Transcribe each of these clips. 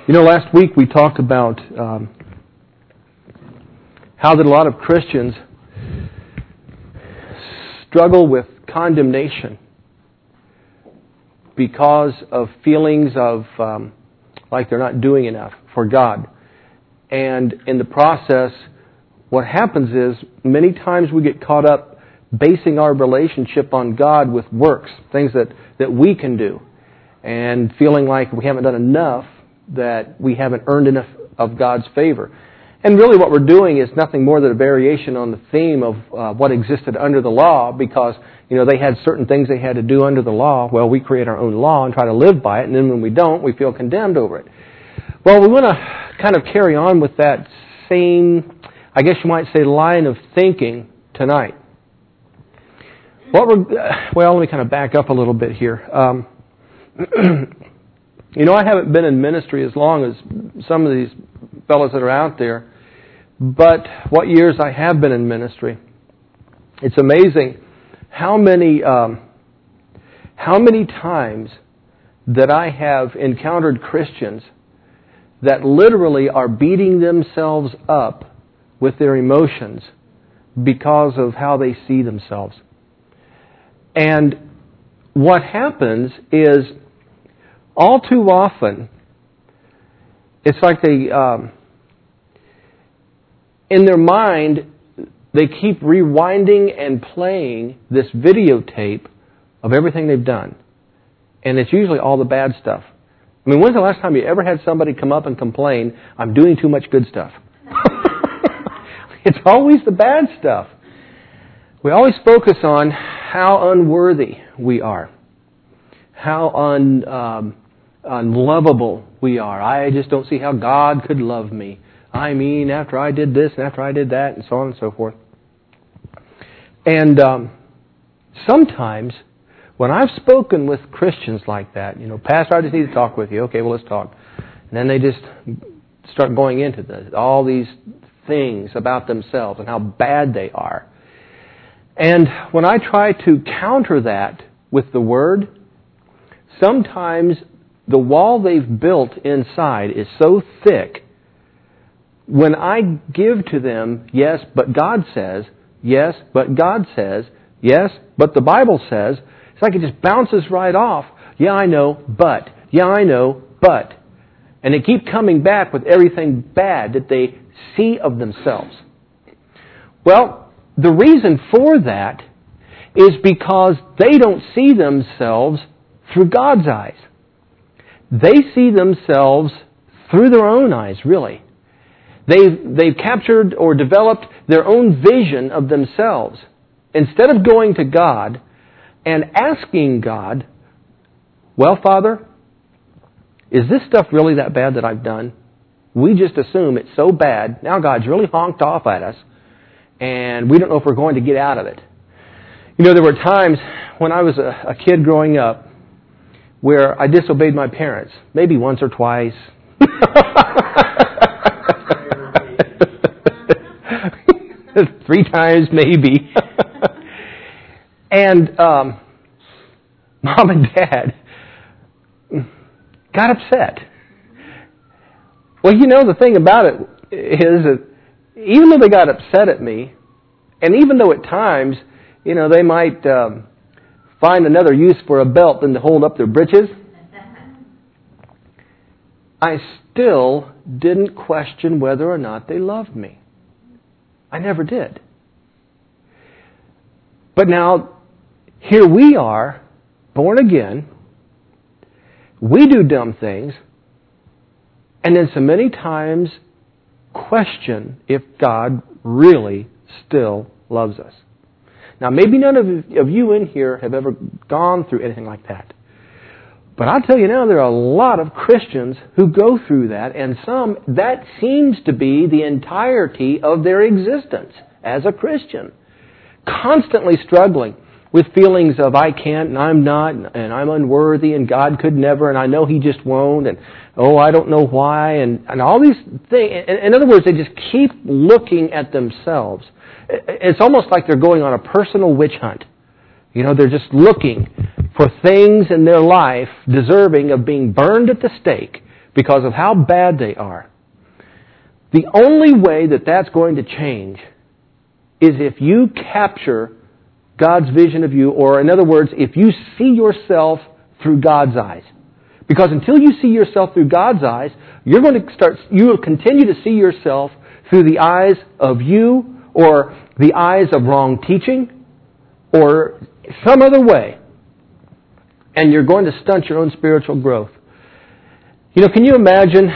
Last week we talked about how that a lot of Christians struggle with condemnation because of feelings of like they're not doing enough for God. And in the process, what happens is many times we get caught up basing our relationship on God with works, things that we can do, and feeling like we haven't done enough, that we haven't earned enough of God's favor. And really what we're doing is nothing more than a variation on the theme of what existed under the law, because they had certain things they had to do under the law. Well, we create our own law and try to live by it, and then when we don't, we feel condemned over it. Well, we want to kind of carry on with that same, I guess you might say, line of thinking tonight. Well, let me kind of back up a little bit here. I haven't been in ministry as long as some of these fellows that are out there, but what years I have been in ministry, it's amazing how many times that I have encountered Christians that literally are beating themselves up with their emotions because of how they see themselves. And what happens is, all too often, it's like they, in their mind, they keep rewinding and playing this videotape of everything they've done. And it's usually all the bad stuff. I mean, when's the last time you ever had somebody come up and complain, I'm doing too much good stuff? It's always the bad stuff. We always focus on how unworthy we are, how unlovable we are. I just don't see how God could love me. I mean, after I did this and after I did that, and so on and so forth. And sometimes, when I've spoken with Christians like that, Pastor, I just need to talk with you. Okay, well, let's talk. And then they just start going into all these things about themselves and how bad they are. And when I try to counter that with the Word, sometimes the wall they've built inside is so thick, when I give to them, yes, but God says, yes, but God says, yes, but the Bible says, it's like it just bounces right off. Yeah, I know, but. Yeah, I know, but. And they keep coming back with everything bad that they see of themselves. Well, the reason for that is because they don't see themselves through God's eyes. They see themselves through their own eyes, really. They've captured or developed their own vision of themselves. Instead of going to God and asking God, well, Father, is this stuff really that bad that I've done? We just assume it's so bad. Now God's really honked off at us, and we don't know if we're going to get out of it. There were times when I was a kid growing up where I disobeyed my parents, maybe once or twice. 3 times maybe. And Mom and Dad got upset. Well, the thing about it is that even though they got upset at me, and even though at times, they might find another use for a belt than to hold up their britches, I still didn't question whether or not they loved me. I never did. But now, here we are, born again. We do dumb things, and then so many times question if God really still loves us. Now, maybe none of you in here have ever gone through anything like that. But I'll tell you now, there are a lot of Christians who go through that, and some, that seems to be the entirety of their existence as a Christian. Constantly struggling with feelings of I can't and I'm not and I'm unworthy and God could never and I know He just won't and I don't know why and all these things. In other words, they just keep looking at themselves. It's almost like they're going on a personal witch hunt. They're just looking for things in their life deserving of being burned at the stake because of how bad they are. The only way that that's going to change is if you capture God's vision of you, or in other words, if you see yourself through God's eyes. Because until you see yourself through God's eyes, you will continue to see yourself through the eyes of you, or the eyes of wrong teaching, or some other way. And you're going to stunt your own spiritual growth. You know, can you imagine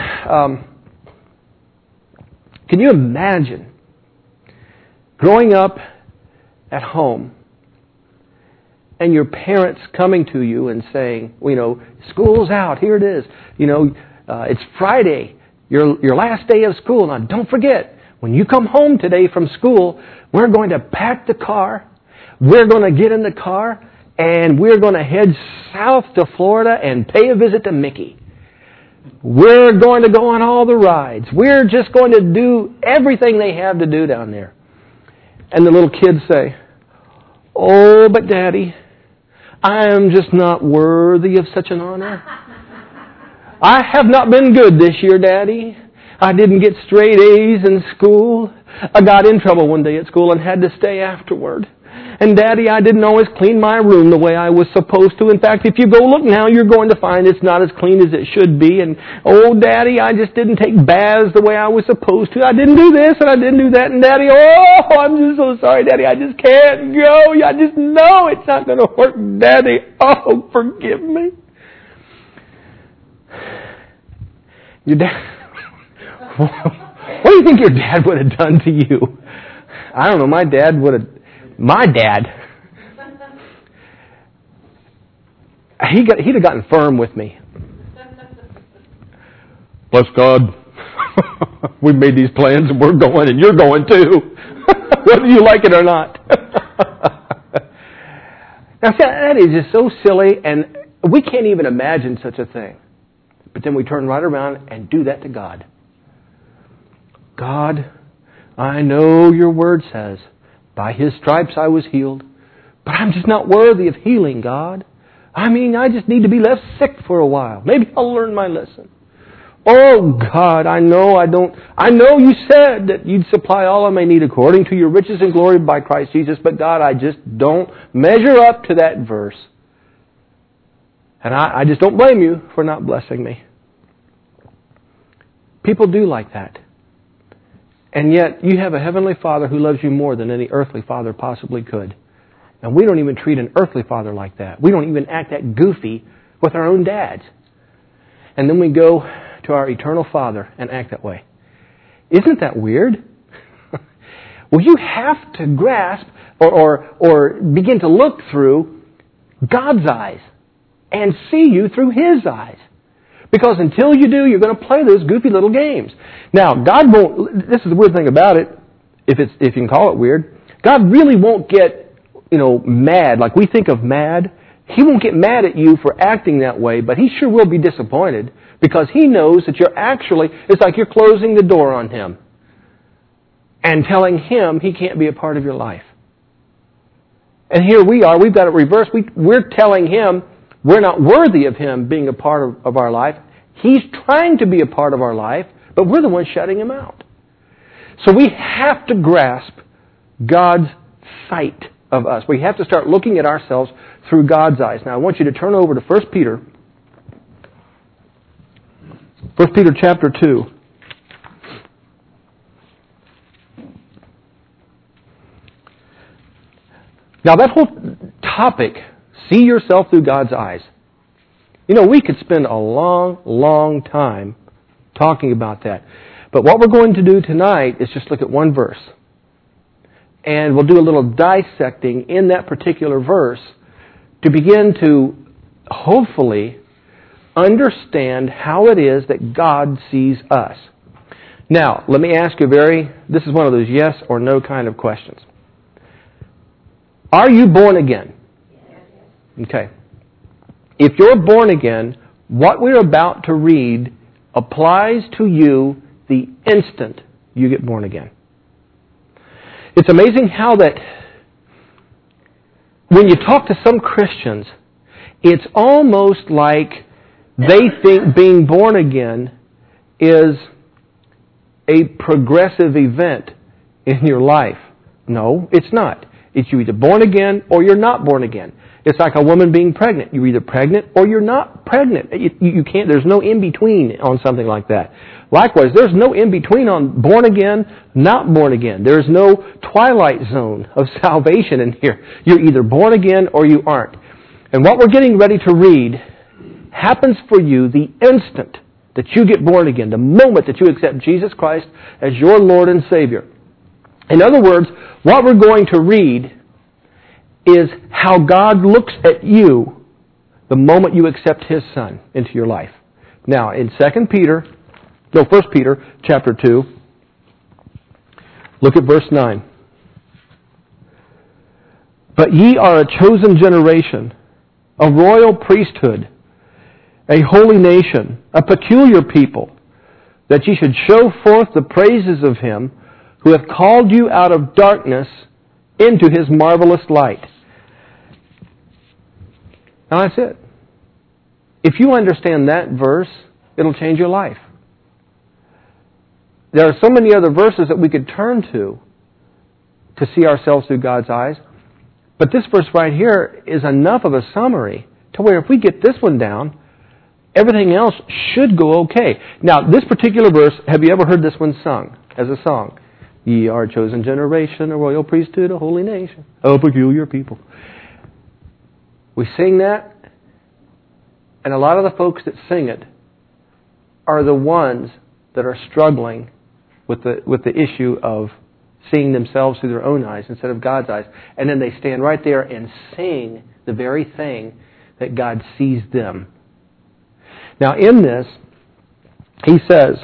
growing up at home and your parents coming to you and saying, well, you know, school's out, here it is. You know, it's Friday, your last day of school. Now, don't forget, when you come home today from school, we're going to pack the car, we're going to get in the car, and we're going to head south to Florida and pay a visit to Mickey. We're going to go on all the rides. We're just going to do everything they have to do down there. And the little kids say, oh, but Daddy, I am just not worthy of such an honor. I have not been good this year, Daddy. I didn't get straight A's in school. I got in trouble one day at school and had to stay afterward. And Daddy, I didn't always clean my room the way I was supposed to. In fact, if you go look now, you're going to find it's not as clean as it should be. And, oh, Daddy, I just didn't take baths the way I was supposed to. I didn't do this and I didn't do that. And Daddy, oh, I'm just so sorry, Daddy. I just can't go. I just know it's not going to work. Daddy, oh, forgive me. Your dad, what do you think your dad would have done to you? I don't know. My dad, he'd have gotten firm with me. Bless God. We made these plans and we're going and you're going too. Whether you like it or not. Now, see, that is just so silly, and we can't even imagine such a thing. But then we turn right around and do that to God. God, I know your word says, by His stripes I was healed, but I'm just not worthy of healing, God. I mean, I just need to be left sick for a while. Maybe I'll learn my lesson. Oh, God, I know you said that you'd supply all I may need according to your riches and glory by Christ Jesus, but God, I just don't measure up to that verse. And I just don't blame you for not blessing me. People do like that. And yet, you have a heavenly Father who loves you more than any earthly father possibly could. And we don't even treat an earthly father like that. We don't even act that goofy with our own dads. And then we go to our eternal Father and act that way. Isn't that weird? Well, you have to grasp or begin to look through God's eyes and see you through His eyes. Because until you do, you're going to play those goofy little games. Now, God won't, this is the weird thing about it, if you can call it weird, God really won't get, mad, like we think of mad. He won't get mad at you for acting that way, but He sure will be disappointed because He knows that it's like you're closing the door on Him and telling Him He can't be a part of your life. And here we are, we've got it reversed. We're telling Him we're not worthy of Him being a part of our life. He's trying to be a part of our life, but we're the ones shutting Him out. So we have to grasp God's sight of us. We have to start looking at ourselves through God's eyes. Now I want you to turn over to 1 Peter. 1 Peter chapter 2. Now that whole topic, see yourself through God's eyes. We could spend a long, long time talking about that. But what we're going to do tonight is just look at one verse. And we'll do a little dissecting in that particular verse to begin to hopefully understand how it is that God sees us. Now, let me ask you this is one of those yes or no kind of questions. Are you born again? Okay. If you're born again, what we're about to read applies to you the instant you get born again. It's amazing how that when you talk to some Christians, it's almost like they think being born again is a progressive event in your life. No, it's not. It's you either born again or you're not born again. It's like a woman being pregnant. You're either pregnant or you're not pregnant. You can't. There's no in between on something like that. Likewise, there's no in between on born again, not born again. There's no twilight zone of salvation in here. You're either born again or you aren't. And what we're getting ready to read happens for you the instant that you get born again, the moment that you accept Jesus Christ as your Lord and Savior. In other words, what we're going to read is how God looks at you the moment you accept His Son into your life. Now, in 1 Peter chapter 2, look at verse 9. But ye are a chosen generation, a royal priesthood, a holy nation, a peculiar people, that ye should show forth the praises of Him who hath called you out of darkness into His marvelous light. Now that's it. If you understand that verse, it'll change your life. There are so many other verses that we could turn to see ourselves through God's eyes. But this verse right here is enough of a summary to where if we get this one down, everything else should go okay. Now, this particular verse, have you ever heard this one sung as a song? Ye are a chosen generation, a royal priesthood, a holy nation, a peculiar people. We sing that, and a lot of the folks that sing it are the ones that are struggling with the issue of seeing themselves through their own eyes instead of God's eyes. And then they stand right there and sing the very thing that God sees them. Now in this, he says,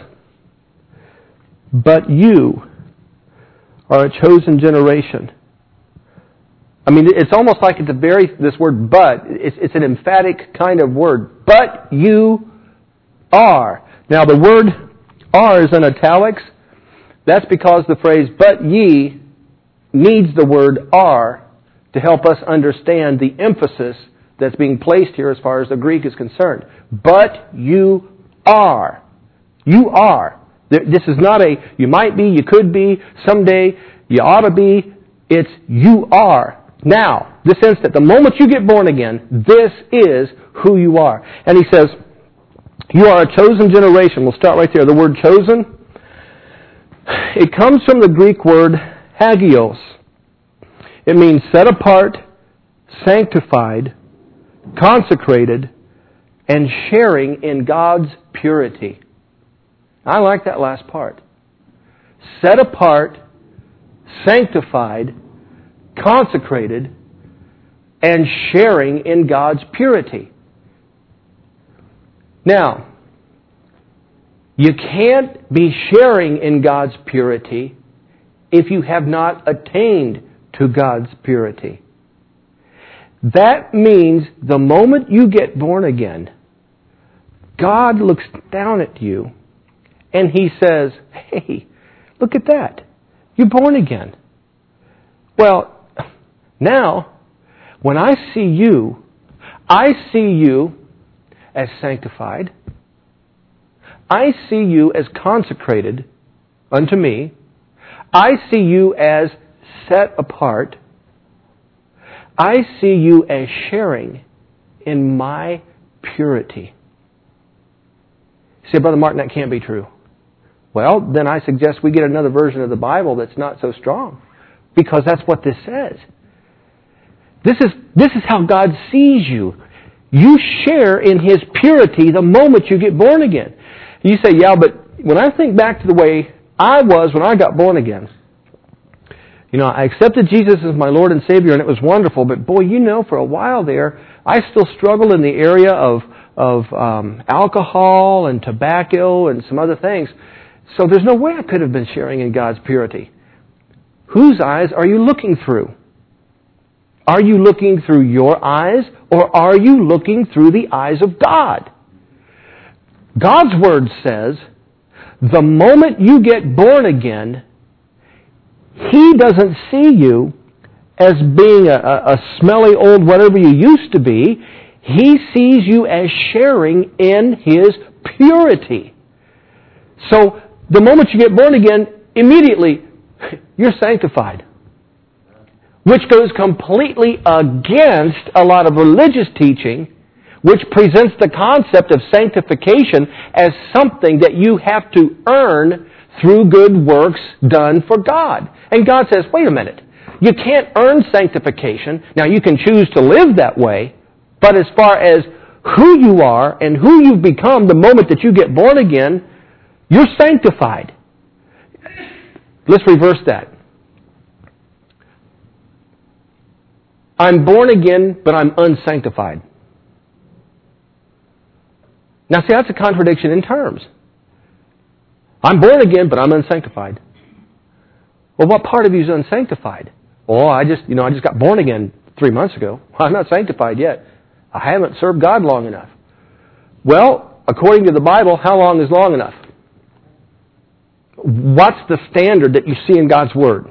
but you are a chosen generation. I mean, it's almost like this word but, it's an emphatic kind of word. But you are. Now the word are is in italics. That's because the phrase but ye needs the word are to help us understand the emphasis that's being placed here as far as the Greek is concerned. But you are. You are. This is not a you might be, you could be, someday, you ought to be. It's you are. Now, this instant, the moment you get born again, this is who you are. And he says, you are a chosen generation. We'll start right there. The word chosen, it comes from the Greek word hagios. It means set apart, sanctified, consecrated, and sharing in God's purity. I like that last part. Set apart, sanctified, consecrated, and sharing in God's purity. Now, you can't be sharing in God's purity if you have not attained to God's purity. That means the moment you get born again, God looks down at you and He says, hey, look at that. You're born again. Well, now, when I see you as sanctified. I see you as consecrated unto me. I see you as set apart. I see you as sharing in my purity. You say, Brother Martin, that can't be true. Well, then I suggest we get another version of the Bible that's not so strong. Because that's what this says. This is how God sees you. You share in His purity the moment you get born again. You say, yeah, but when I think back to the way I was when I got born again, I accepted Jesus as my Lord and Savior, and it was wonderful. But boy, for a while there, I still struggled in the area of alcohol and tobacco and some other things. So there's no way I could have been sharing in God's purity. Whose eyes are you looking through? Are you looking through your eyes, or are you looking through the eyes of God? God's Word says, the moment you get born again, He doesn't see you as being a smelly old whatever you used to be. He sees you as sharing in His purity. So the moment you get born again, immediately you're sanctified. Which goes completely against a lot of religious teaching, which presents the concept of sanctification as something that you have to earn through good works done for God. And God says, wait a minute, you can't earn sanctification. Now you can choose to live that way, but as far as who you are and who you've become the moment that you get born again, you're sanctified. Let's reverse that. I'm born again, but I'm unsanctified. Now see, that's a contradiction in terms. I'm born again, but I'm unsanctified. Well, what part of you is unsanctified? Oh, I just got born again 3 months ago. I'm not sanctified yet. I haven't served God long enough. Well, according to the Bible, how long is long enough? What's the standard that you see in God's Word?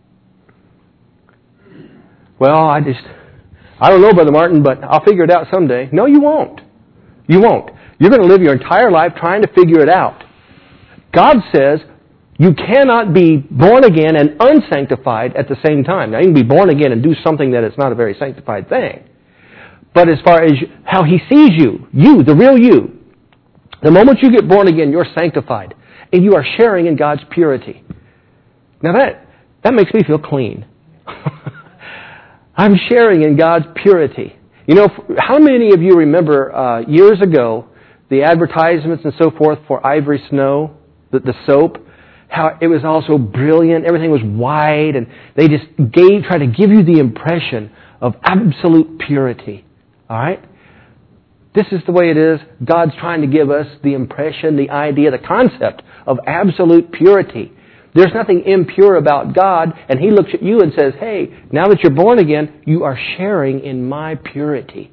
Well, I don't know, Brother Martin, but I'll figure it out someday. No, you won't. You won't. You're going to live your entire life trying to figure it out. God says you cannot be born again and unsanctified at the same time. Now, you can be born again and do something that is not a very sanctified thing. But as far as how He sees you, the real you, the moment you get born again, you're sanctified. And you are sharing in God's purity. Now that makes me feel clean. I'm sharing in God's purity. You know, how many of you remember years ago the advertisements and so forth for Ivory Snow, the soap? How it was all so brilliant, everything was white, and they just tried to give you the impression of absolute purity. All right? This is the way it is. God's trying to give us the impression, the idea, the concept of absolute purity. There's nothing impure about God, and He looks at you and says, hey, now that you're born again, you are sharing in my purity.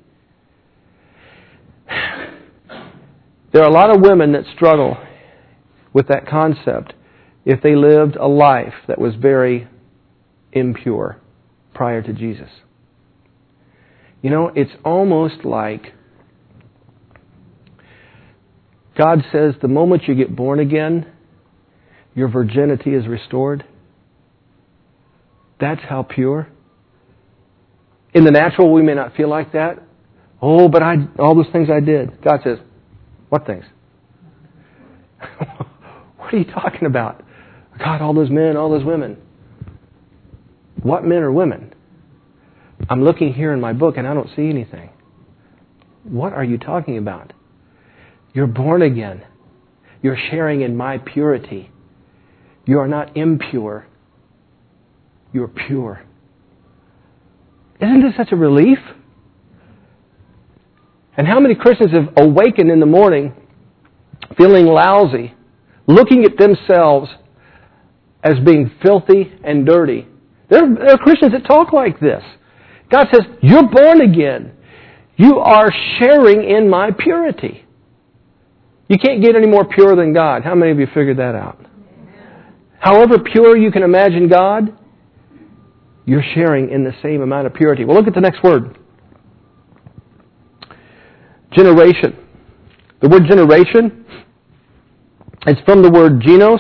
There are a lot of women that struggle with that concept if they lived a life that was very impure prior to Jesus. You know, it's almost like God says the moment you get born again, your virginity is restored. That's how pure. In the natural, we may not feel like that. Oh, but all those things I did. God says, what things? What are you talking about? God, all those men, all those women. What men or women? I'm looking here in my book and I don't see anything. What are you talking about? You're born again. You're sharing in my purity. You are not impure. You're pure. Isn't this such a relief? And how many Christians have awakened in the morning feeling lousy, looking at themselves as being filthy and dirty? There are Christians that talk like this. God says, you're born again. You are sharing in my purity. You can't get any more pure than God. How many of you figured that out? However pure you can imagine God, you're sharing in the same amount of purity. Well, look at the next word. Generation. The word generation, it's from the word genos,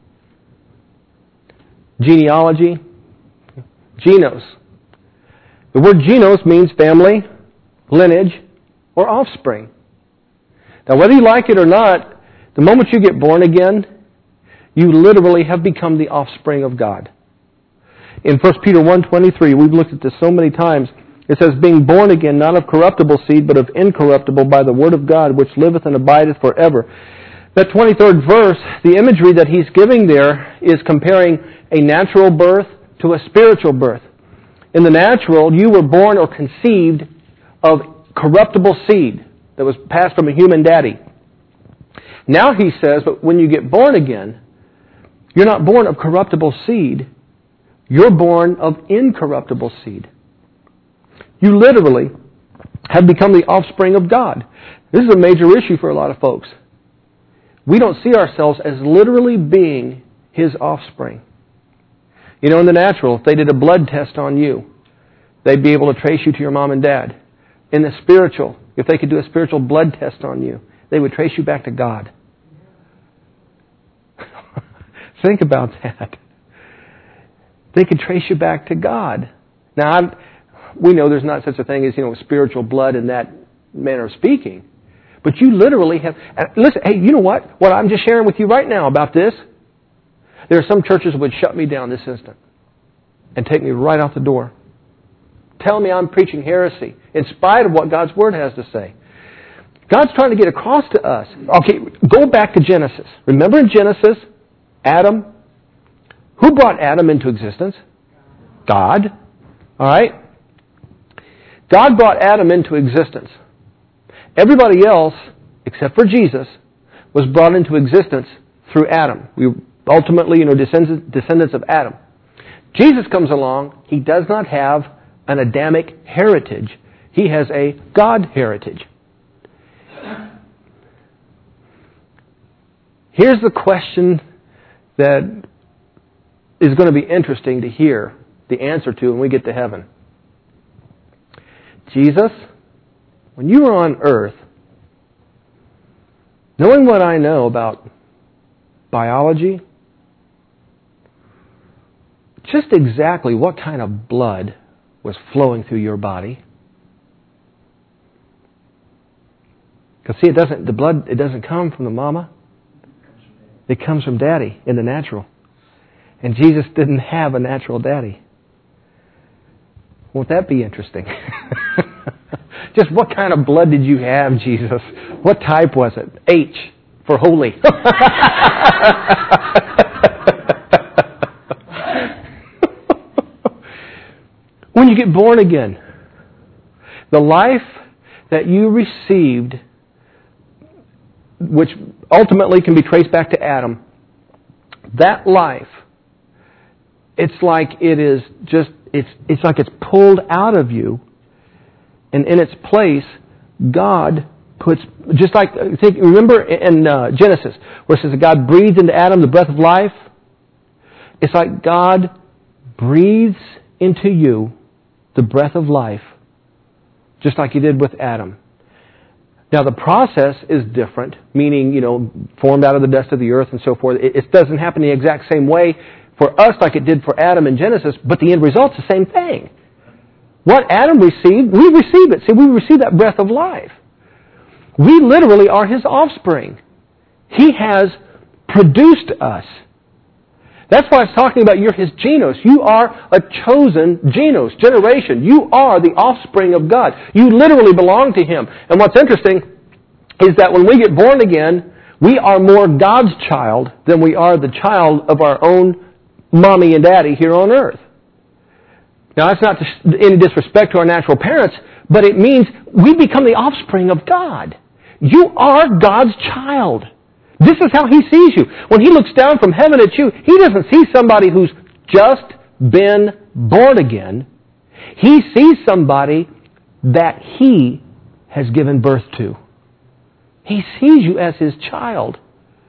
genealogy, genos. The word genos means family, lineage, or offspring. Now, whether you like it or not, the moment you get born again, you literally have become the offspring of God. In 1 Peter 1:23, we've looked at this so many times. It says, being born again, not of corruptible seed, but of incorruptible, by the word of God, which liveth and abideth forever. That 23rd verse, the imagery that he's giving there is comparing a natural birth to a spiritual birth. In the natural, you were born or conceived of corruptible seed that was passed from a human daddy. Now he says, but when you get born again, you're not born of corruptible seed. You're born of incorruptible seed. You literally have become the offspring of God. This is a major issue for a lot of folks. We don't see ourselves as literally being His offspring. You know, in the natural, if they did a blood test on you, they'd be able to trace you to your mom and dad. In the spiritual, if they could do a spiritual blood test on you, they would trace you back to God. Think about that. They could trace you back to God. Now, we know there's not such a thing as, spiritual blood in that manner of speaking. But you literally have... Listen, hey, you know what? What I'm just sharing with you right now about this, there are some churches that would shut me down this instant and take me right out the door. Tell me I'm preaching heresy in spite of what God's Word has to say. God's trying to get across to us. Okay, go back to Genesis. Remember in Genesis, Adam? Who brought Adam into existence? God. All right? God brought Adam into existence. Everybody else, except for Jesus, was brought into existence through Adam. We ultimately, descendants of Adam. Jesus comes along. He does not have an Adamic heritage. He has a God heritage. Here's the question that is going to be interesting to hear the answer to when we get to heaven. Jesus, when you were on earth, knowing what I know about biology, just exactly what kind of blood was flowing through your body? Because see, the blood doesn't come from the mama. It comes from Daddy in the natural. And Jesus didn't have a natural daddy. Won't that be interesting? Just what kind of blood did you have, Jesus? What type was it? H for holy. When you get born again, the life that you received, which ultimately can be traced back to Adam, that life, it's like it is just, it's like it's pulled out of you, and in its place, God puts, just like, remember in Genesis, where it says that God breathed into Adam the breath of life? It's like God breathes into you the breath of life, just like He did with Adam. Now, the process is different, meaning, formed out of the dust of the earth and so forth. It doesn't happen the exact same way for us like it did for Adam in Genesis, but the end result's the same thing. What Adam received, we receive it. See, we receive that breath of life. We literally are His offspring. He has produced us. That's why it's talking about you're His genos. You are a chosen generation. You are the offspring of God. You literally belong to Him. And what's interesting is that when we get born again, we are more God's child than we are the child of our own mommy and daddy here on earth. Now, that's not any disrespect to our natural parents, but it means we become the offspring of God. You are God's child. This is how He sees you. When He looks down from heaven at you, He doesn't see somebody who's just been born again. He sees somebody that He has given birth to. He sees you as His child.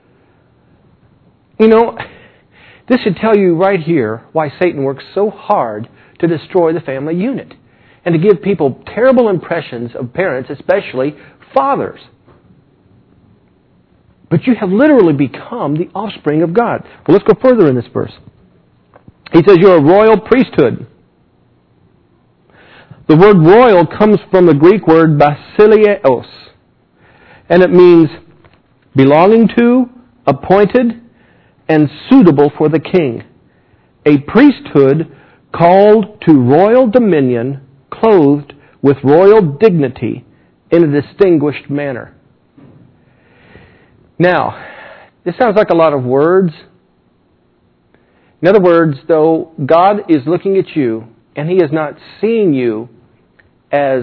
This should tell you right here why Satan works so hard to destroy the family unit and to give people terrible impressions of parents, especially fathers. But you have literally become the offspring of God. Well, let's go further in this verse. He says you're a royal priesthood. The word royal comes from the Greek word basileos, and it means belonging to, appointed, and suitable for the king. A priesthood called to royal dominion, clothed with royal dignity in a distinguished manner. Now, this sounds like a lot of words. In other words, though, God is looking at you, and He is not seeing you as,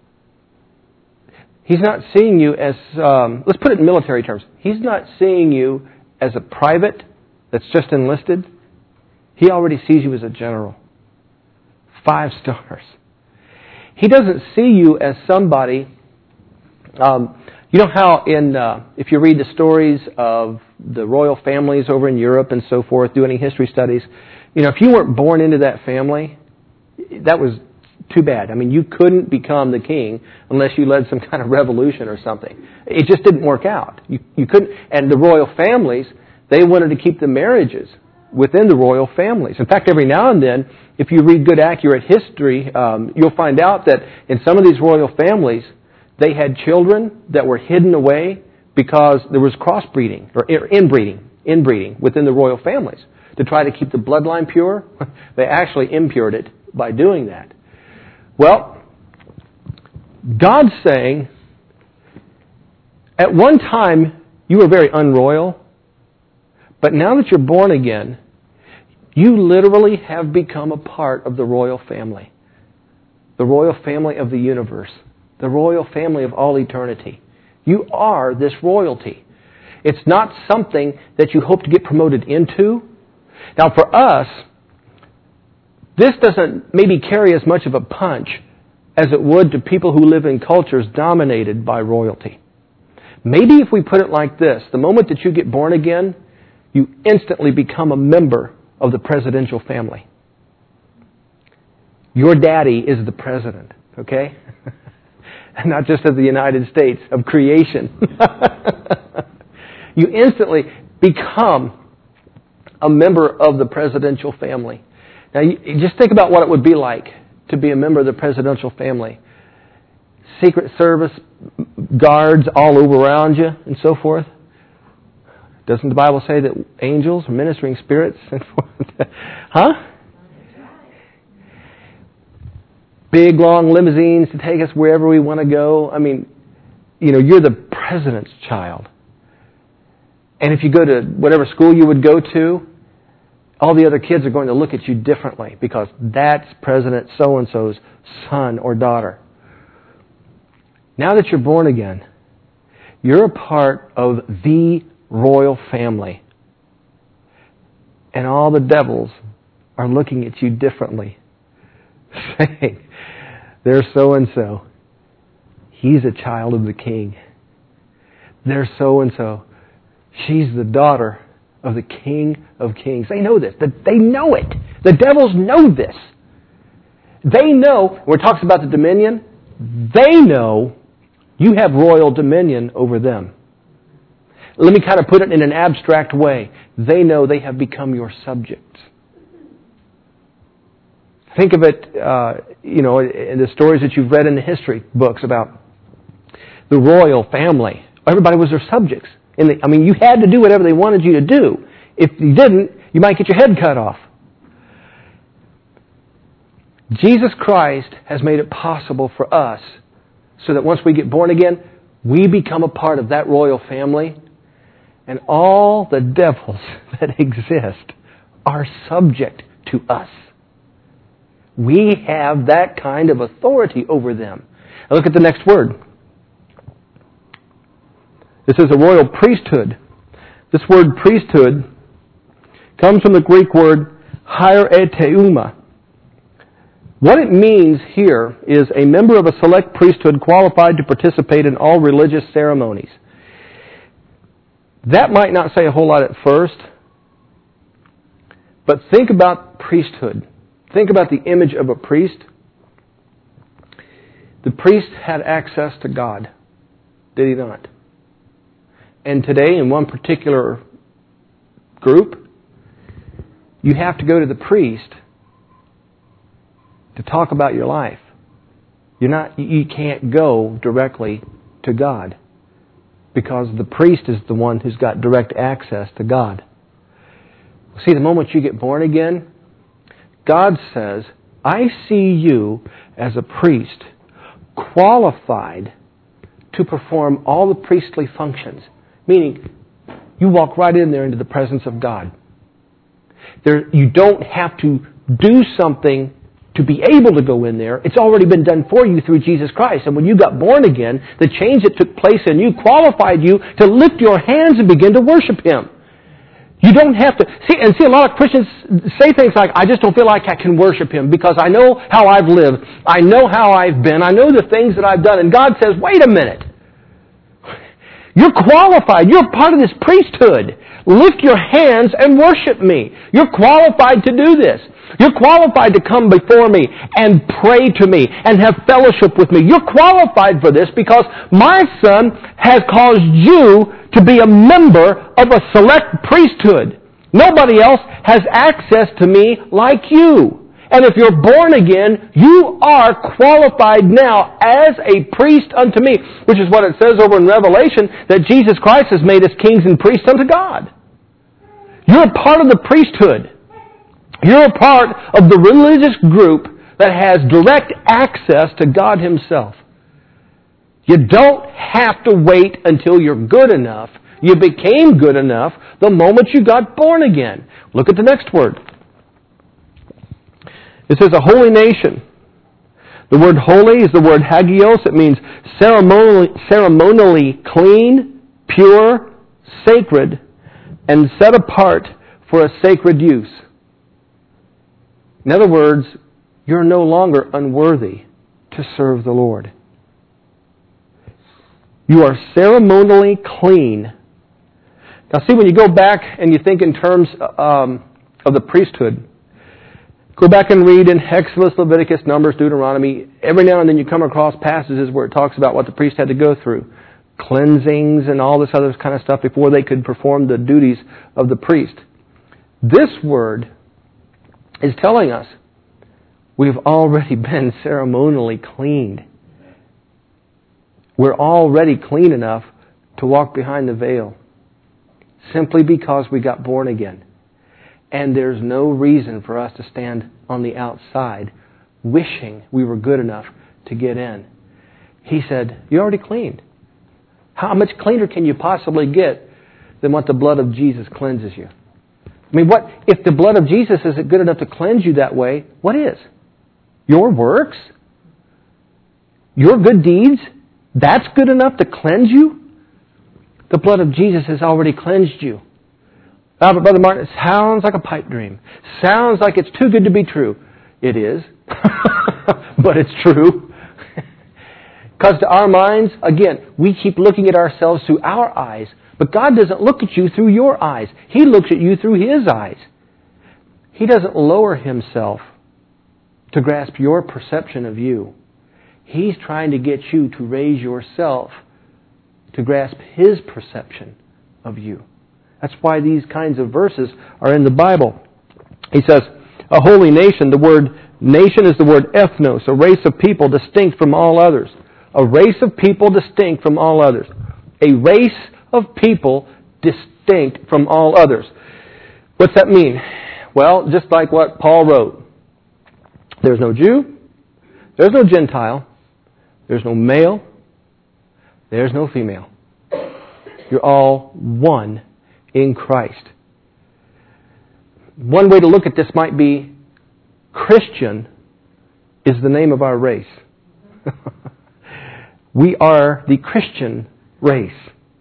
let's put it in military terms. He's not seeing you as a private that's just enlisted. He already sees you as a general. 5 stars. He doesn't see you as somebody... you know how if you read the stories of the royal families over in Europe and so forth, do any history studies, if you weren't born into that family, that was too bad. You couldn't become the king unless you led some kind of revolution or something. It just didn't work out. You couldn't. And the royal families, They wanted to keep the marriages within the royal families. In fact, every now and then, if you read good, accurate history, you'll find out that in some of these royal families, they had children that were hidden away because there was crossbreeding or inbreeding within the royal families. To try to keep the bloodline pure, they actually impured it by doing that. Well, God's saying, at one time, you were very unroyal, but now that you're born again, you literally have become a part of the royal family. The royal family of the universe. The royal family of all eternity. You are this royalty. It's not something that you hope to get promoted into. Now for us, this doesn't maybe carry as much of a punch as it would to people who live in cultures dominated by royalty. Maybe if we put it like this, the moment that you get born again, you instantly become a member of the presidential family. Your daddy is the president, okay? Not just of the United States, of creation. You instantly become a member of the presidential family. Now, you just think about what it would be like to be a member of the presidential family. Secret Service guards all over around you and so forth. Doesn't the Bible say that angels are ministering spirits? Huh? Big, long limousines to take us wherever we want to go. I mean, you're the president's child. And if you go to whatever school you would go to, all the other kids are going to look at you differently because that's President so-and-so's son or daughter. Now that you're born again, you're a part of the royal family. And all the devils are looking at you differently, saying, there's so-and-so. He's a child of the king. There's so-and-so. She's the daughter of the King of Kings. They know this. They know it. The devils know this. They know, when it talks about the dominion, they know you have royal dominion over them. Let me kind of put it in an abstract way. They know they have become your subjects. Think of it, in the stories that you've read in the history books about the royal family. Everybody was their subjects. You had to do whatever they wanted you to do. If you didn't, you might get your head cut off. Jesus Christ has made it possible for us so that once we get born again, we become a part of that royal family, and all the devils that exist are subject to us. We have that kind of authority over them. Now look at the next word. This is a royal priesthood. This word priesthood comes from the Greek word hiereteuma. What it means here is a member of a select priesthood qualified to participate in all religious ceremonies. That might not say a whole lot at first, but think about priesthood. Think about the image of a priest. The priest had access to God, did he not? And today, in one particular group, you have to go to the priest to talk about your life. You can't go directly to God because the priest is the one who's got direct access to God. See, the moment you get born again, God says, I see you as a priest qualified to perform all the priestly functions. Meaning, you walk right in there into the presence of God. You don't have to do something to be able to go in there. It's already been done for you through Jesus Christ. And when you got born again, the change that took place in you qualified you to lift your hands and begin to worship Him. You don't have to... See, a lot of Christians say things like, I just don't feel like I can worship Him because I know how I've lived. I know how I've been. I know the things that I've done. And God says, wait a minute. You're qualified. You're part of this priesthood. Lift your hands and worship me. You're qualified to do this. You're qualified to come before me and pray to me and have fellowship with me. You're qualified for this because my Son has caused you to be a member of a select priesthood. Nobody else has access to me like you. And if you're born again, you are qualified now as a priest unto me, which is what it says over in Revelation, that Jesus Christ has made us kings and priests unto God. You're a part of the priesthood. You're a part of the religious group that has direct access to God Himself. You don't have to wait until you're good enough. You became good enough the moment you got born again. Look at the next word. It says a holy nation. The word holy is the word hagios. It means ceremonially clean, pure, sacred, and set apart for a sacred use. In other words, you're no longer unworthy to serve the Lord. You are ceremonially clean. Now see, when you go back and you think in terms of the priesthood, go back and read in Exodus, Leviticus, Numbers, Deuteronomy. Every now and then you come across passages where it talks about what the priest had to go through. Cleansings and all this other kind of stuff before they could perform the duties of the priest. This word is telling us we've already been ceremonially cleaned. We're already clean enough to walk behind the veil simply because we got born again. And there's no reason for us to stand on the outside wishing we were good enough to get in. He said, you're already clean. How much cleaner can you possibly get than what the blood of Jesus cleanses you? I mean, what if the blood of Jesus isn't good enough to cleanse you that way? What is? Your works? Your good deeds? That's good enough to cleanse you? The blood of Jesus has already cleansed you. But Brother Martin, it sounds like a pipe dream. Sounds like it's too good to be true. It is. But it's true. Because to our minds, again, we keep looking at ourselves through our eyes. But God doesn't look at you through your eyes. He looks at you through His eyes. He doesn't lower Himself to grasp your perception of you. He's trying to get you to raise yourself to grasp His perception of you. That's why these kinds of verses are in the Bible. He says, a holy nation. The word nation is the word ethnos, a race of people distinct from all others. A race of people distinct from all others. A race of people distinct from all others. What's that mean? Well, just like what Paul wrote. There's no Jew. There's no Gentile. There's no male. There's no female. You're all one in Christ. One way to look at this might be Christian is the name of our race. We are the Christian race.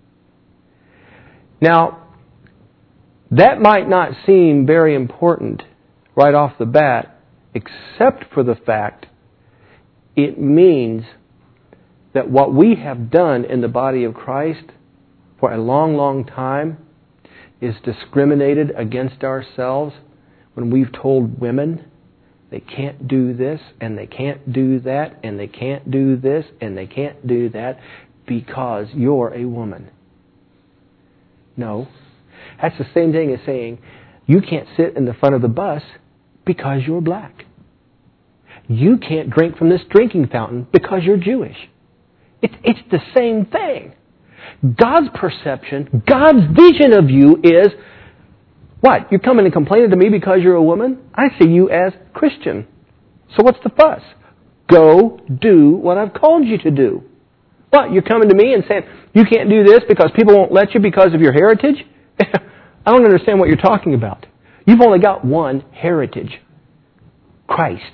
Now, that might not seem very important right off the bat, except for the fact it means that what we have done in the body of Christ for a long, long time is discriminated against ourselves when we've told women they can't do this and they can't do that and they can't do this and they can't do that because you're a woman. No. That's the same thing as saying you can't sit in the front of the bus because you're black. You can't drink from this drinking fountain because you're Jewish. It's the same thing. God's perception, God's vision of you is, what? You're coming and complaining to me because you're a woman? I see you as Christian. So what's the fuss? Go do what I've called you to do. What? You're coming to me and saying, you can't do this because people won't let you because of your heritage? I don't understand what you're talking about. You've only got one heritage. Christ.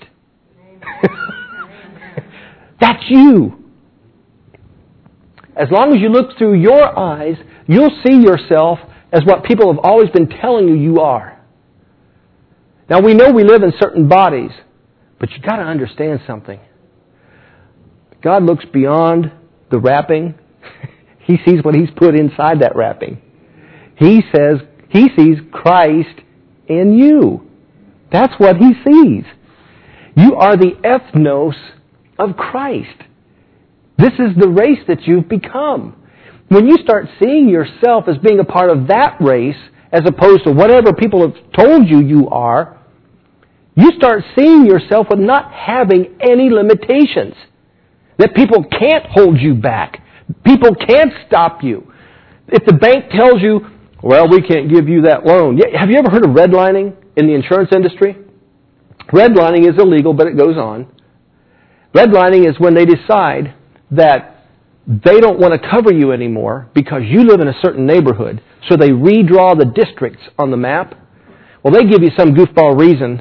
That's you. As long as you look through your eyes, you'll see yourself as what people have always been telling you you are. Now we know we live in certain bodies, but you've got to understand something. God looks beyond the wrapping. He sees what He's put inside that wrapping. He says He sees Christ in you. That's what He sees. You are the ethnos of Christ. This is the race that you've become. When you start seeing yourself as being a part of that race, as opposed to whatever people have told you you are, you start seeing yourself with not having any limitations. That people can't hold you back. People can't stop you. If the bank tells you, well, we can't give you that loan. Have you ever heard of redlining in the insurance industry? Redlining is illegal, but it goes on. Redlining is when they decide that they don't want to cover you anymore because you live in a certain neighborhood, so they redraw the districts on the map. Well, they give you some goofball reason.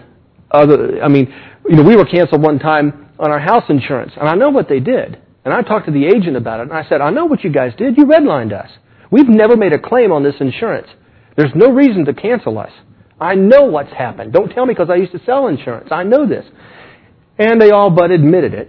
We were canceled one time on our house insurance, and I know what they did. And I talked to the agent about it, and I said, I know what you guys did. You redlined us. We've never made a claim on this insurance. There's no reason to cancel us. I know what's happened. Don't tell me because I used to sell insurance. I know this. And they all but admitted it.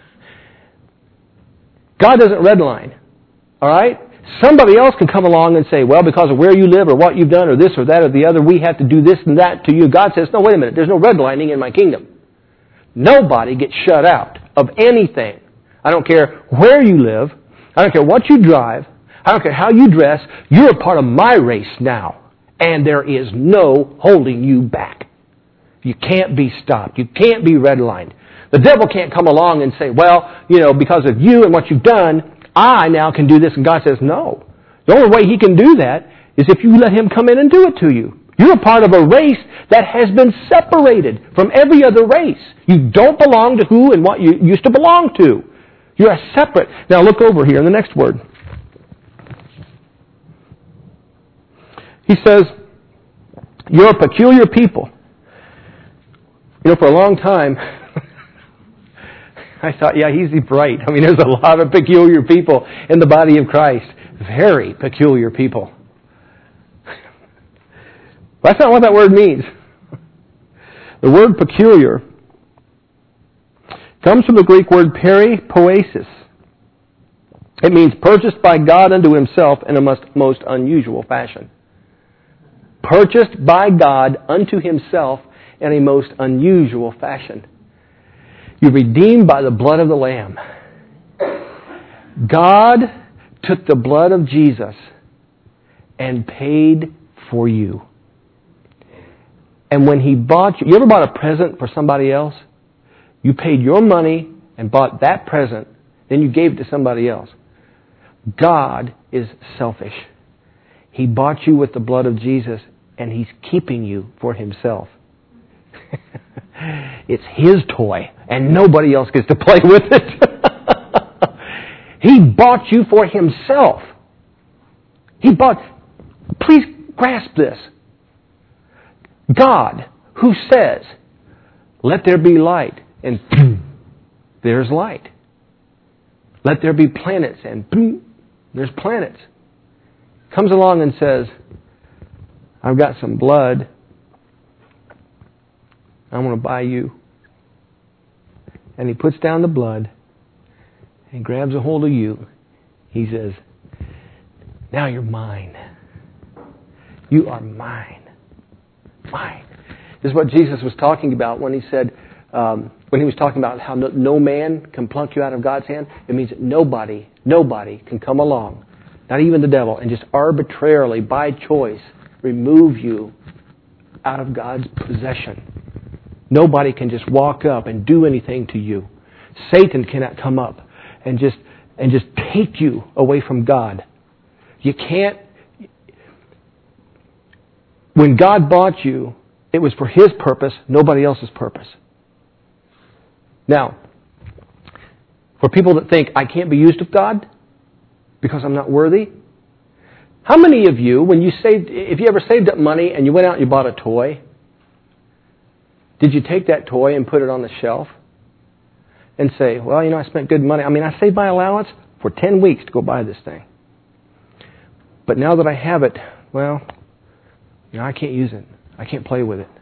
God doesn't redline. All right? Somebody else can come along and say, well, because of where you live or what you've done or this or that or the other, we have to do this and that to you. God says, no, wait a minute. There's no redlining in my kingdom. Nobody gets shut out of anything. I don't care where you live. I don't care what you drive. I don't care how you dress. You're a part of my race now. And there is no holding you back. You can't be stopped. You can't be redlined. The devil can't come along and say, well, because of you and what you've done, I now can do this. And God says, no. The only way He can do that is if you let Him come in and do it to you. You're a part of a race that has been separated from every other race. You don't belong to who and what you used to belong to. You're a separate. Now look over here in the next word. He says, you're a peculiar people. For a long time, I thought, yeah, he's right. There's a lot of peculiar people in the body of Christ. Very peculiar people. But that's not what that word means. The word peculiar comes from the Greek word peripoiesis. It means purchased by God unto Himself in a most unusual fashion. Purchased by God unto Himself in a most unusual fashion. You're redeemed by the blood of the Lamb. God took the blood of Jesus and paid for you. And when He bought you ever bought a present for somebody else? You paid your money and bought that present, then you gave it to somebody else. God is selfish. He bought you with the blood of Jesus, and He's keeping you for Himself. It's His toy, and nobody else gets to play with it. He bought you for Himself. Please grasp this. God, who says, let there be light, and there's light. Let there be planets, and there's planets. Comes along and says, I've got some blood. I want to buy you. And He puts down the blood and grabs a hold of you. He says, now you're mine. You are mine. Mine. This is what Jesus was talking about when He said, when He was talking about how no man can pluck you out of God's hand. It means that nobody can come along, not even the devil, and just arbitrarily, by choice, remove you out of God's possession. Nobody can just walk up and do anything to you. Satan cannot come up and just take you away from God. You can't. When God bought you, it was for His purpose, nobody else's purpose. Now, for people that think, I can't be used of God because I'm not worthy, how many of you, if you ever saved up money and you went out and you bought a toy, did you take that toy and put it on the shelf and say, well, I spent good money. I saved my allowance for 10 weeks to go buy this thing. But now that I have it, well, I can't use it. I can't play with it.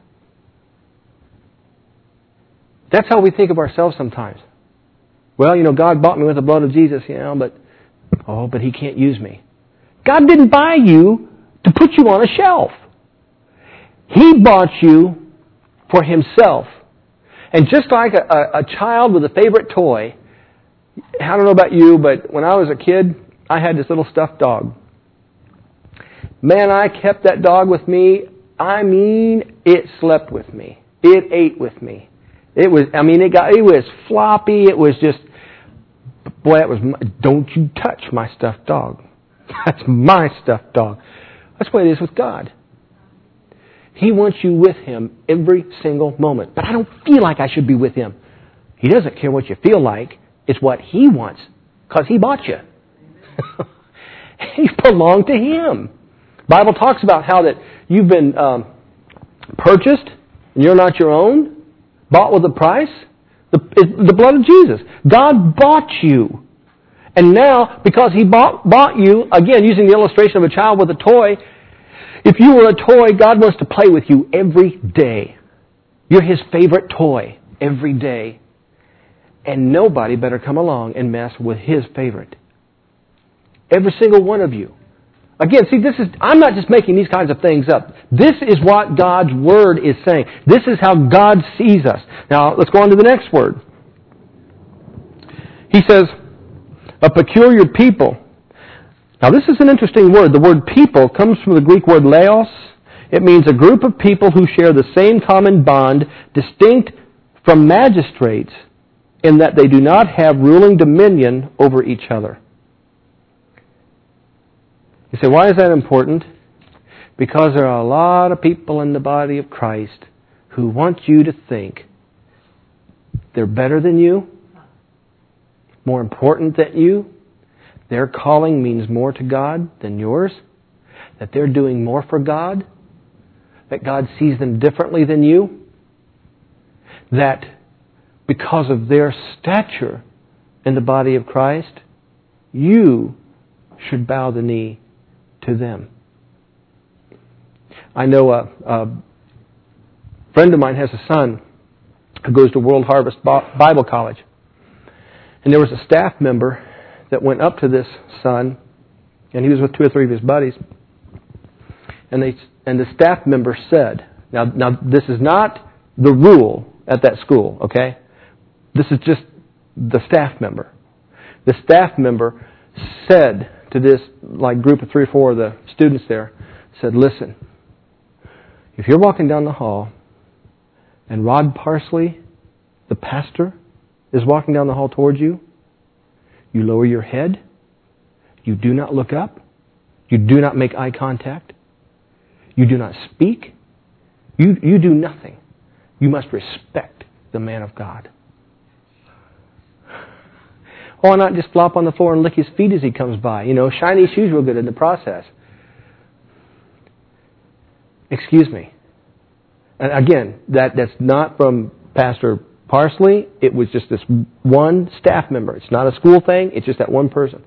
That's how we think of ourselves sometimes. Well, God bought me with the blood of Jesus, but He can't use me. God didn't buy you to put you on a shelf. He bought you for himself. And just like a child with a favorite toy, I don't know about you, but when I was a kid, I had this little stuffed dog. Man, I kept that dog with me. I mean, it slept with me. It ate with me. It was floppy. It was just, boy, don't you touch my stuffed dog. That's my stuffed dog. That's the way it is with God. He wants you with Him every single moment. But I don't feel like I should be with Him. He doesn't care what you feel like. It's what He wants, because He bought you. You belong to Him. The Bible talks about how that you've been purchased, and you're not your own, bought with a price. The blood of Jesus. God bought you. And now, because He bought you, again, using the illustration of a child with a toy, if you were a toy, God wants to play with you every day. You're His favorite toy every day. And nobody better come along and mess with His favorite. Every single one of you. Again, see, I'm not just making these kinds of things up. This is what God's Word is saying. This is how God sees us. Now, let's go on to the next word. He says, a peculiar people. Now, this is an interesting word. The word people comes from the Greek word laos. It means a group of people who share the same common bond, distinct from magistrates, in that they do not have ruling dominion over each other. You say, why is that important? Because there are a lot of people in the body of Christ who want you to think they're better than you, more important than you, their calling means more to God than yours, that they're doing more for God, that God sees them differently than you, that because of their stature in the body of Christ, you should bow the knee to them. I know a friend of mine has a son who goes to World Harvest Bible College. And there was a staff member that went up to this son, and he was with 2 or 3 of his buddies. And the staff member said, now this is not the rule at that school, okay? This is just the staff member. The staff member said to this group of 3 or 4 of the students there, said, listen, if you're walking down the hall and Rod Parsley, the pastor, is walking down the hall towards you, you lower your head, you do not look up, you do not make eye contact, you do not speak, you do nothing. You must respect the man of God. Or not just flop on the floor and lick his feet as he comes by. Shiny shoes real good in the process. Excuse me. And again, that's not from Pastor Parsley. It was just this one staff member. It's not a school thing. It's just that one person.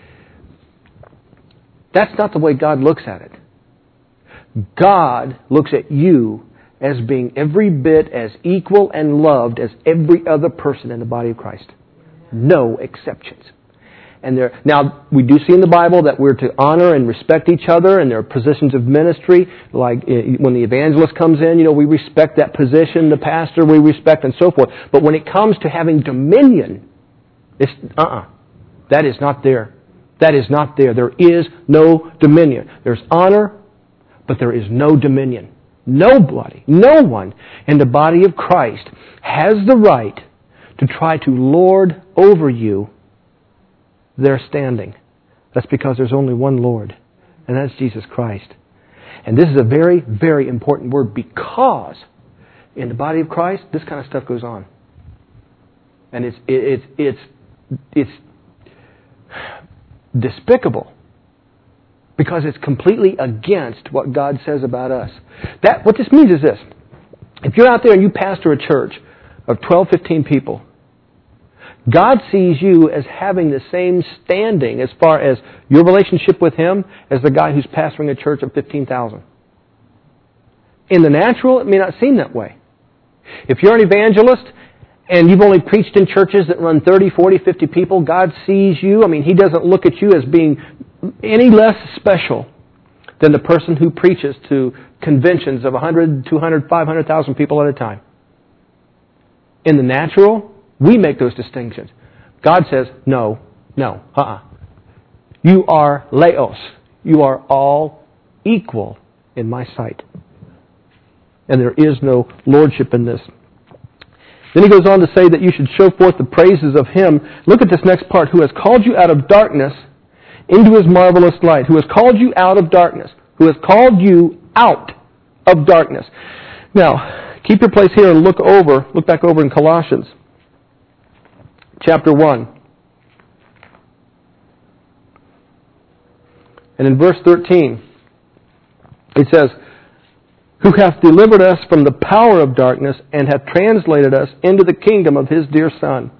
That's not the way God looks at it. God looks at you as being every bit as equal and loved as every other person in the body of Christ. No exceptions. And now, we do see in the Bible that we're to honor and respect each other, and there are positions of ministry, like when the evangelist comes in, we respect that position, the pastor we respect, and so forth. But when it comes to having dominion, that is not there. That is not there. There is no dominion. There's honor, but there is no dominion. Nobody, no one in the body of Christ has the right to try to lord over you their standing. That's because there's only one Lord, and that's Jesus Christ. And this is a very, very important word, because in the body of Christ, this kind of stuff goes on. And it's despicable, because it's completely against what God says about us. What this means is this. If you're out there and you pastor a church of 12, 15 people, God sees you as having the same standing as far as your relationship with Him as the guy who's pastoring a church of 15,000. In the natural, it may not seem that way. If you're an evangelist and you've only preached in churches that run 30, 40, 50 people, God sees you. He doesn't look at you as being any less special than the person who preaches to conventions of 100, 200, 500,000 people at a time. In the natural, we make those distinctions. God says, no, You are laos. You are all equal in my sight. And there is no lordship in this. Then he goes on to say that you should show forth the praises of Him. Look at this next part. Who has called you out of darkness into His marvelous light. Who has called you out of darkness. Who has called you out of darkness. Now, keep your place here and look back over in Colossians chapter 1. And in verse 13, it says, who hath delivered us from the power of darkness and hath translated us into the kingdom of His dear Son.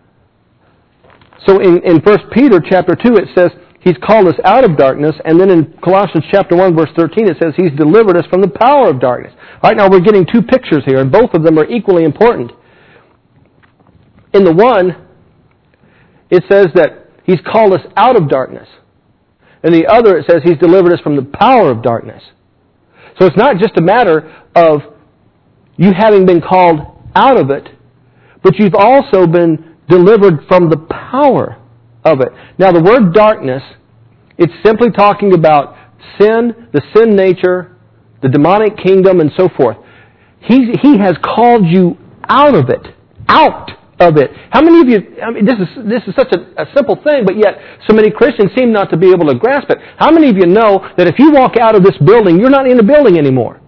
So in 1 Peter chapter 2 it says He's called us out of darkness, and then in Colossians chapter 1 verse 13 it says He's delivered us from the power of darkness. All right, now we're getting two pictures here, and both of them are equally important. In the one, it says that He's called us out of darkness. In the other, it says He's delivered us from the power of darkness. So it's not just a matter of you having been called out of it, but you've also been delivered from the power of it. Now the word darkness, it's simply talking about sin, the sin nature, the demonic kingdom, and so forth. He has called you out of it. Out of it. How many of you, this is such a simple thing, but yet so many Christians seem not to be able to grasp it. How many of you know that if you walk out of this building, you're not in the building anymore?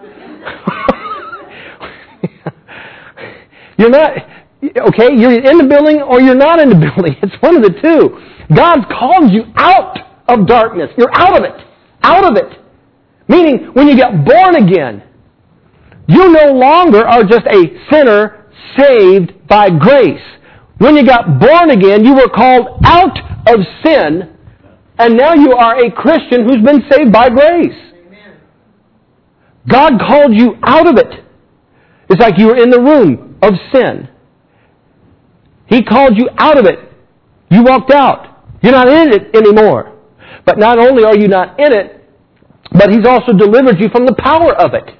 You're not, okay, you're in the building or you're not in the building. It's one of the two. God's called you out of darkness. You're out of it. Out of it. Meaning, when you get born again, you no longer are just a sinner saved by grace. When you got born again, you were called out of sin, and now you are a Christian who's been saved by grace. Amen. God called you out of it. It's like you were in the room of sin. He called you out of it. You walked out. You're not in it anymore. But not only are you not in it, but He's also delivered you from the power of it.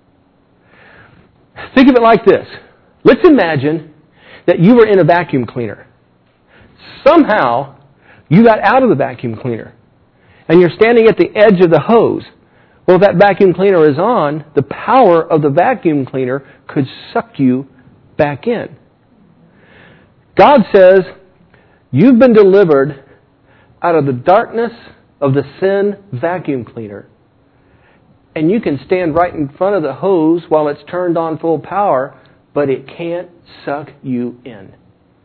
Think of it like this. Let's imagine that you were in a vacuum cleaner. Somehow, you got out of the vacuum cleaner. And you're standing at the edge of the hose. Well, if that vacuum cleaner is on, the power of the vacuum cleaner could suck you back in. God says, you've been delivered out of the darkness of the sin vacuum cleaner. And you can stand right in front of the hose while it's turned on full power, but it can't suck you in.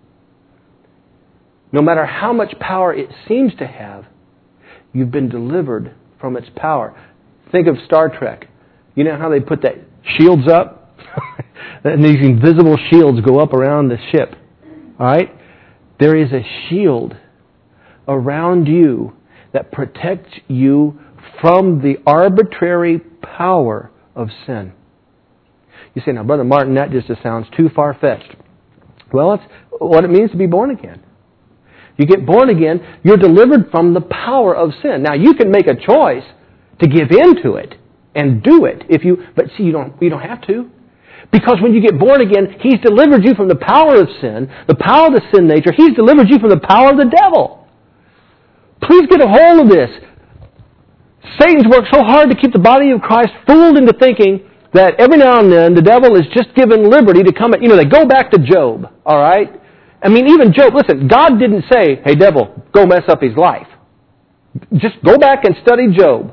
No matter how much power it seems to have, you've been delivered from its power. Think of Star Trek. You know how they put that shields up? And these invisible shields go up around the ship. All right? There is a shield around you that protects you from the arbitrary power of sin. You say, now, Brother Martin, that just sounds too far-fetched. Well, it's what it means to be born again. You get born again, you're delivered from the power of sin. Now, you can make a choice to give into it and do it, but see, you don't have to. Because when you get born again, He's delivered you from the power of sin, the power of the sin nature. He's delivered you from the power of the devil. Please get a hold of this. Satan's worked so hard to keep the body of Christ fooled into thinking that every now and then the devil is just given liberty to come at, they go back to Job, all right? I mean, even Job, listen, God didn't say, hey, devil, go mess up his life. Just go back and study Job.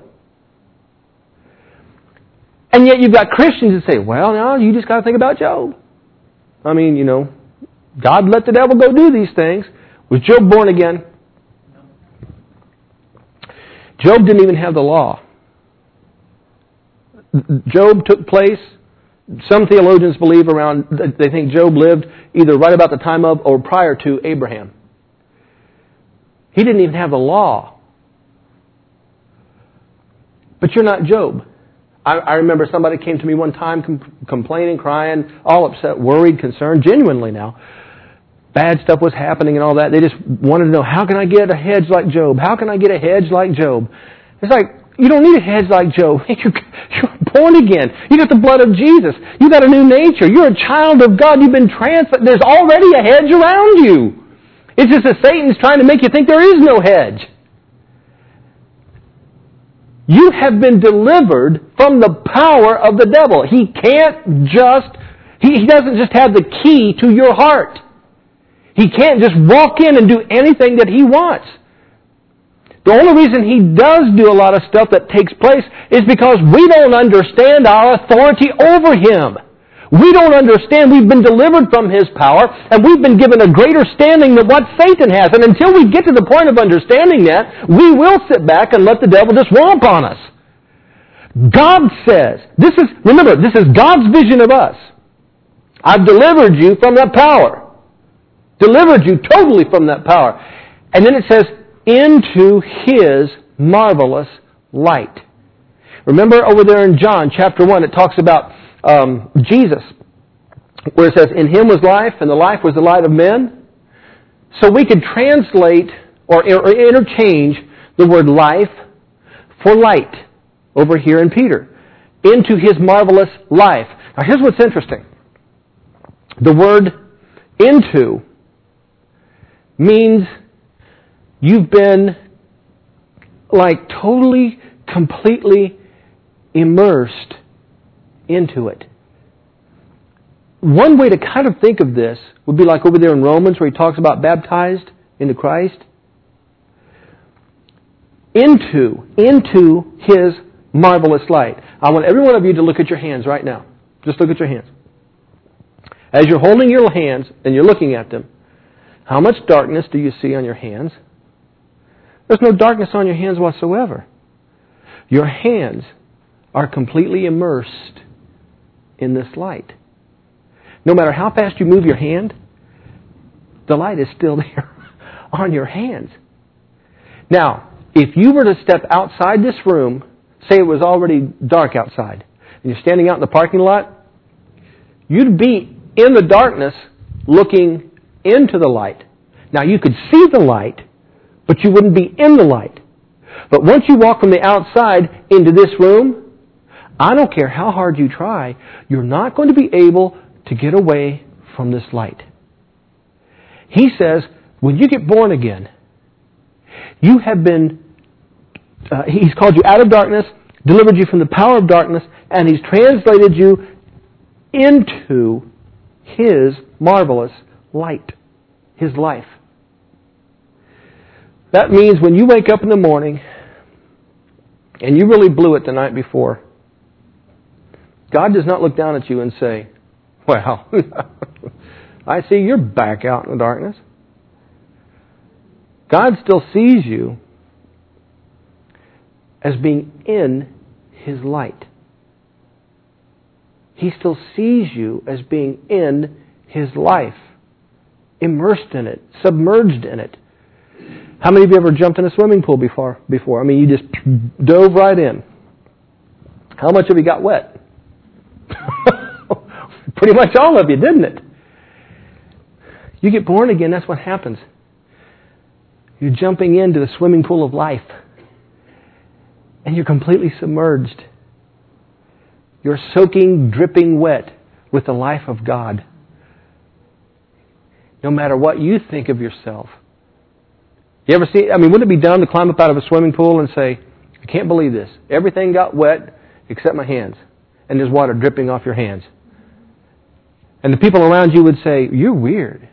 And yet you've got Christians that say, well, no, you just got to think about Job. I mean, God let the devil go do these things. Was Job born again? Job didn't even have the law. Job took place, some theologians believe they think Job lived either right about the time of or prior to Abraham. He didn't even have the law. But you're not Job. I remember somebody came to me one time complaining, crying, all upset, worried, concerned, genuinely now. Bad stuff was happening and all that. They just wanted to know, how can I get a hedge like Job? How can I get a hedge like Job? It's like, You don't need a hedge like Job. You're born again. You got the blood of Jesus. You got a new nature. You're a child of God. You've been translated. There's already a hedge around you. It's just that Satan's trying to make you think there is no hedge. You have been delivered from the power of the devil. He doesn't just have the key to your heart. He can't just walk in and do anything that he wants. The only reason he does do a lot of stuff that takes place is because we don't understand our authority over him. We don't understand we've been delivered from his power, and we've been given a greater standing than what Satan has. And until we get to the point of understanding that, we will sit back and let the devil just romp on us. God says, remember, this is God's vision of us. I've delivered you from that power. Delivered you totally from that power. And then it says, into his marvelous light. Remember over there in John chapter 1, it talks about Jesus, where it says, in him was life, and the life was the light of men. So we could translate or interchange the word life for light over here in Peter. Into his marvelous life. Now here's what's interesting. The word into means you've been like totally, completely immersed into it. One way to kind of think of this would be like over there in Romans where he talks about baptized into Christ. Into his marvelous light. I want every one of you to look at your hands right now. Just look at your hands. As you're holding your hands and you're looking at them, how much darkness do you see on your hands? There's no darkness on your hands whatsoever. Your hands are completely immersed in this light. No matter how fast you move your hand, the light is still there on your hands. Now, if you were to step outside this room, say it was already dark outside, and you're standing out in the parking lot, you'd be in the darkness looking into the light. Now, you could see the light, but you wouldn't be in the light. But once you walk from the outside into this room, I don't care how hard you try, you're not going to be able to get away from this light. He says, when you get born again, you have been, He's called you out of darkness, delivered you from the power of darkness, and He's translated you into His marvelous light, His life. That means when you wake up in the morning and you really blew it the night before, God does not look down at you and say, well, I see you're back out in the darkness. God still sees you as being in His light. He still sees you as being in His life, immersed in it, submerged in it. How many of you ever jumped in a swimming pool before? I mean, you just dove right in. How much of you got wet? Pretty much all of you, didn't it? You get born again, that's what happens. You're jumping into the swimming pool of life. And you're completely submerged. You're soaking, dripping wet with the life of God. No matter what you think of yourself. You ever see, wouldn't it be dumb to climb up out of a swimming pool and say, I can't believe this. Everything got wet except my hands. And there's water dripping off your hands. And the people around you would say, you're weird.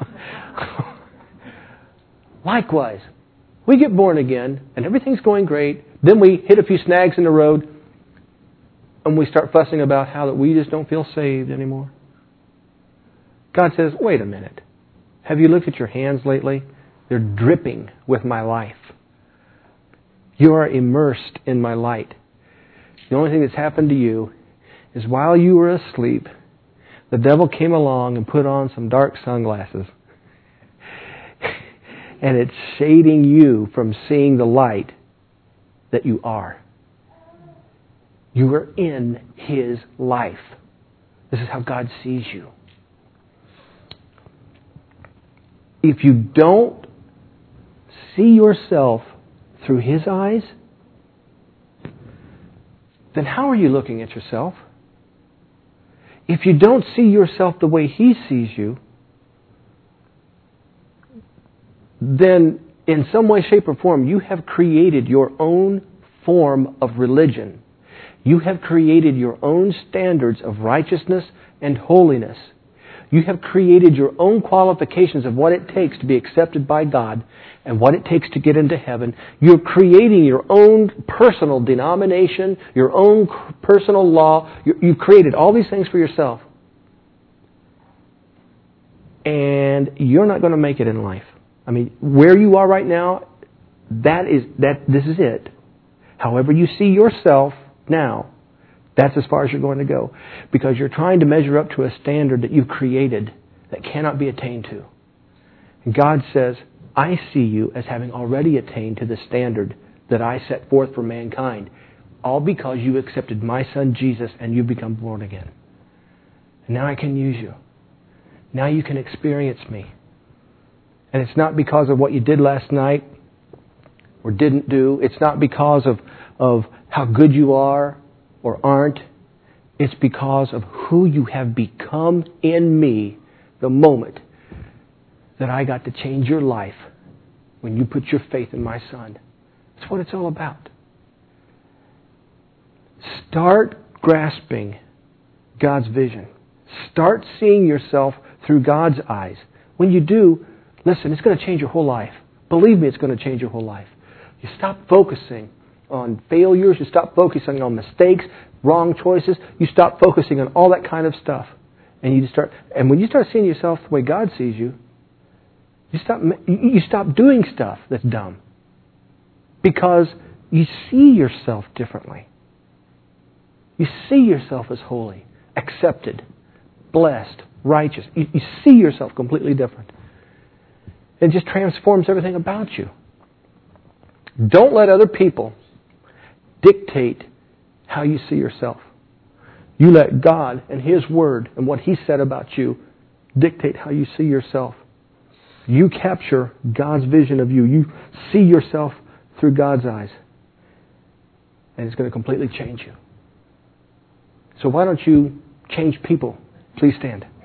Likewise, we get born again and everything's going great. Then we hit a few snags in the road and we start fussing about how that we just don't feel saved anymore. God says, wait a minute. Have you looked at your hands lately? They're dripping with my life. You are immersed in my light. The only thing that's happened to you is while you were asleep, the devil came along and put on some dark sunglasses. And it's shading you from seeing the light that you are. You are in His life. This is how God sees you. If you don't see yourself through His eyes, then how are you looking at yourself? If you don't see yourself the way He sees you, then in some way, shape, or form, you have created your own form of religion. You have created your own standards of righteousness and holiness. You have created your own qualifications of what it takes to be accepted by God and what it takes to get into heaven. You're creating your own personal denomination, your own personal law. You've created all these things for yourself. And you're not going to make it in life. I mean, where you are right now, this is it. However you see yourself now, that's as far as you're going to go. Because you're trying to measure up to a standard that you've created that cannot be attained to. And God says, I see you as having already attained to the standard that I set forth for mankind. All because you accepted my Son Jesus and you've become born again. And now I can use you. Now you can experience me. And it's not because of what you did last night or didn't do. It's not because of how good you are or aren't. It's because of who you have become in me the moment that I got to change your life when you put your faith in my Son. That's what it's all about. Start grasping God's vision. Start seeing yourself through God's eyes. When you do, listen, it's going to change your whole life. Believe me, it's going to change your whole life. You stop focusing on failures. You stop focusing on mistakes, wrong choices. You stop focusing on all that kind of stuff. And when you start seeing yourself the way God sees you, you stop doing stuff that's dumb. Because you see yourself differently. You see yourself as holy, accepted, blessed, righteous. You see yourself completely different. It just transforms everything about you. Don't let other people dictate how you see yourself. You let God and His Word and what He said about you dictate how you see yourself. You capture God's vision of you. You see yourself through God's eyes. And it's going to completely change you. So why don't you change people? Please stand.